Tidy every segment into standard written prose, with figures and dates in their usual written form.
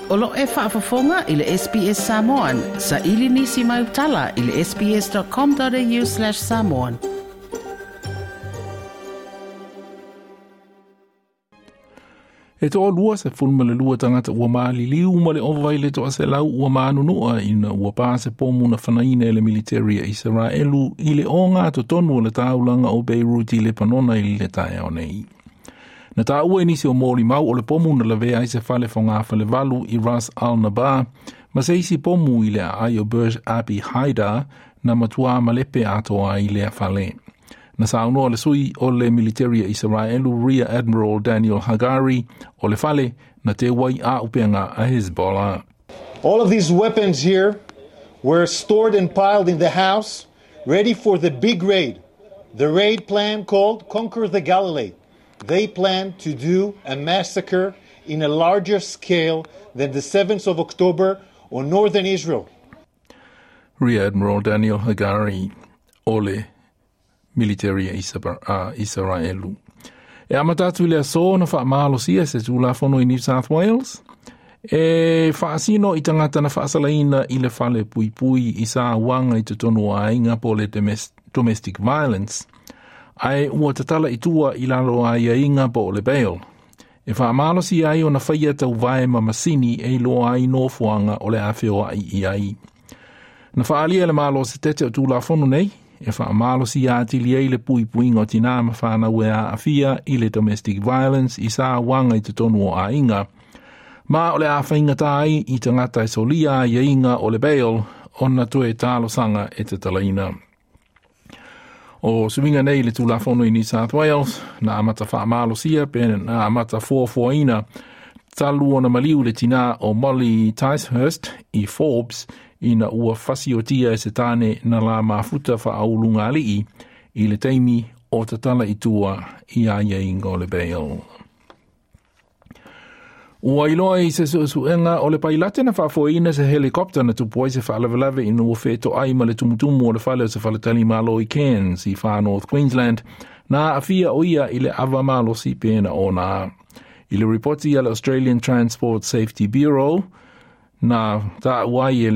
Olo e whaafafonga i le SBS Samoan. Sa ili nisi mai utala i le sbs.com.au/Samoan. E to lua se fulmele lua tangata ua maali liu ma le ovaile to ase lau ua maanunua ina ua pāse pomuna whanaina le military a Israelu i le onga to tonu le taulanga o Beirut i le panona i le tae o nei. Na tā ua inisi o mōri mau o le pomuna la vea i se whale whangawha le valu i Ras al-Nabar, ma se isi pomu i le ai o Burj Abi Haidar na matua malepe atoa i le whale. Na saunoa le sui o le military a Israelu Rear Admiral Daniel Hagari o le whale na te wai a upenga a Hezbollah. All of these weapons here were stored and piled in the house, ready for the big raid. The raid plan called Conquer the Galilee. They plan to do a massacre in a larger scale than the 7th of October on northern Israel. Rear Admiral Daniel Hagari o le military a Israelu. E amatatu le aso na whaamalo sia se tūlafono i New South Wales. E whaasino i tangata na whaasalaina i le whale pui pui i sa wanga i tutono a inga po le domestic violence. Ai ua tatala i tua i lalo a ia inga po le bail. E whaamalo si ai o na whaia tau vae mamasini e loa ai nofuanga o le awheo ai i ai. Na whaalia le malo se tete o tūlafono nei, e whaamalo si atili ei le pui pui ngo tina ma whana wea awhia i le domestic violence i sa wanga i tutono a inga. Ma o le awhainga tai i tangata i solia i inga o le bail o na tue talo sanga e te talaina. O suminga nei le tūlafono i New South Wales, na amata whaamalo sia, pēne na amata fuafuaina, talu o na maliu le tina o Molly Ticehurst i Forbes, i na ua whasiotia e se tāne na la mafuta whaaulunga alii, i le teimi o tatala i tua i aia ingo le bail. Ua iloa i se suenga o le pailate na whaafoina se helikopter na tupoi se whaalawalawe ina ua wheto ai ma le tumutumu o le whale o se whaletali malo i Cairns i Far North Queensland na awhia o ia i le awa malo si pēna o nā. I le reporti al Australian Transport Safety Bureau na tā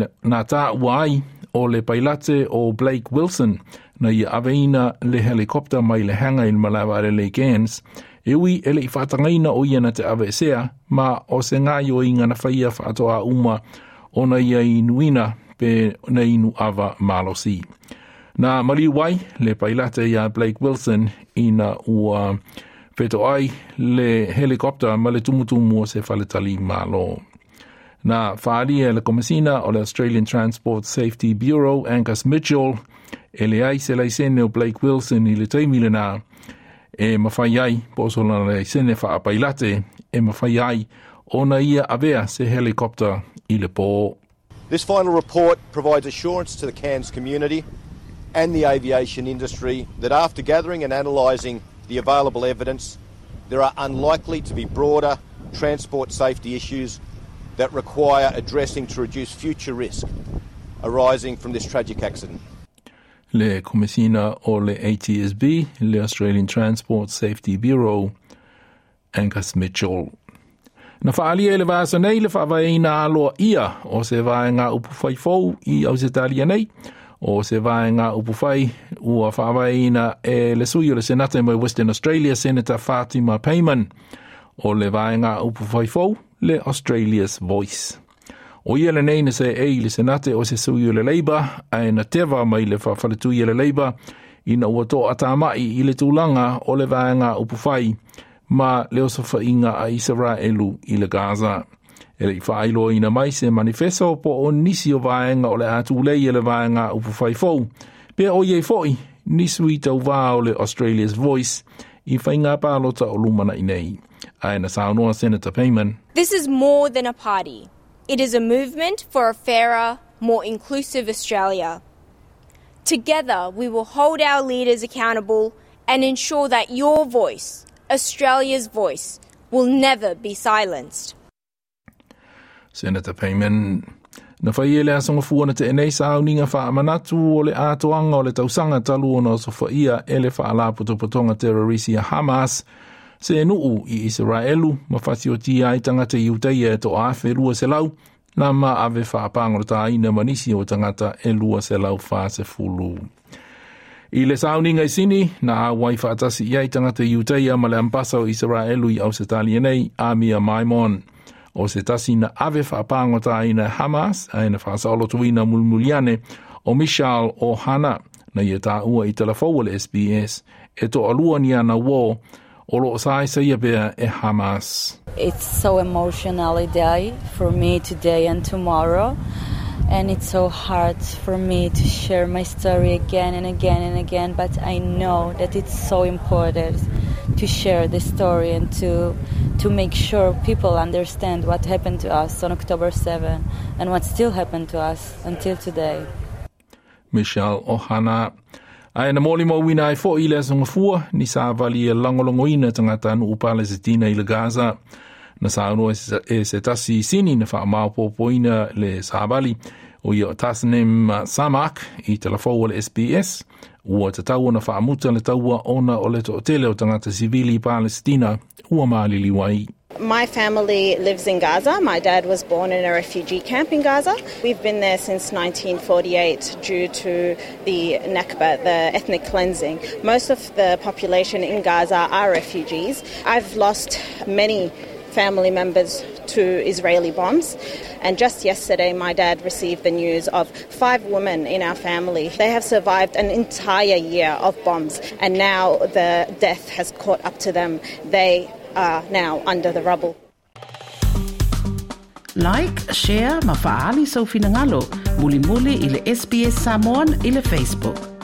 uai o le pailate o Blake Wilson na i aveina le helikopter mai le hanga i malaware le Cairns. Ewi ele i whatangaina o ia na te awe sea, ma o se ngai o inga na whaia whaatoa uma o na ia inuina pe na inu awa malosi. Na mali wai le pailate ia Blake Wilson ina ua peto ai le helikopter ma le tumutumu o se whaletali malo. Na whaalia le komisina o le Australian Transport Safety Bureau Angus Mitchell ele ai se laisene o Blake Wilson i le teimile na e mawhai ai, posola le sene whaapailate, e mawhai ai, ona ia avea se helicopter i le pō. This final report provides assurance to the Cairns community and the aviation industry that after gathering and analysing the available evidence, there are unlikely to be broader transport safety issues that require addressing to reduce future risk arising from this tragic accident. Le komisina o le ATSB, le Australian Transport Safety Bureau, Angus Mitchell. Na whaalia le vāsa nei le whawaina aloa ia o se vāenga upu whai fau i Ausitalia nei, o se vāenga upu whai ua whawaina e le sui o le senata mai Western Australia, Senator Fatima Payman, o le vāenga upu whai fau le Australia's Voice. O ia le nei na se ei le senate o se sui o le Labour, ai na tewa mai le whawhaletu i le Labour, ina ua tō atamai i le tūlanga o le vāenga upu whai, ma leo sofa inga a Israelu i le Gaza. E le i whaailoa ina mai se manifesto po o nisi o vāenga o le atu lei e le vāenga upu whai fau. Pea o iei foi, nisui tau vā o le Australia's Voice, I whainga pālota o lumana i nei. Ai na saunoa Senator Payman. This is more than a party. It is a movement for a fairer, more inclusive Australia. Together, we will hold our leaders accountable and ensure that your voice, Australia's voice, will never be silenced. Senator Payman. Na whaia le asonga fuana te enei sauninga whaamanatu o le atoanga o le tausanga talu o na sofa ia ele whaalaputopotonga terrorisia Hamas se nuu I Israelu mawhasiotia I tangata iuteia to afe lua se lau na ma ave whaapango ta ina manisi o tangata e lua se lau whaase fulu. I le sauninga I sini na awai whaatasi iai tangata iuteia ma le ampasa o Israelu I au se tali nei Amia Maimon. O se tasi na ave whaapango ta ina Hamas a ina whaasaolo tuina mulmuliane o Mishal o Hana na ia tā ua I telefou le SBS e to alua ni ana wo o lo sai sa ia bea e Hamas. It's so emotional a day for me today and tomorrow, and it's so hard for me to share my story again and again and again, but I know that it's so important to share the story and to make sure people understand what happened to us on October 7 and what still happened to us until today. Michelle Ohana. Ai na moli mo wina I fo ile songa fua ni sa vali e langolongo ina tangata anu Palestina I le Gaza. Na sa anu e se tasi sini na wha maupopo ina le sa vali o ia tasnem Samak I telefou le SBS. Ua te taua na wha amuta le taua ona o le tootele o tangata sivili Palestina ua maali wai. My family lives in Gaza. My dad was born in a refugee camp in Gaza. We've been there since 1948 due to the Nakba, the ethnic cleansing. Most of the population in Gaza are refugees. I've lost many family members to Israeli bombs. And just yesterday, my dad received the news of 5 women in our family. They have survived an entire year of bombs, and now the death has caught up to them. They are now under the rubble. Like, share, mafaali sa ufinangalo. Muli-muli ile SBS Samoan ile Facebook.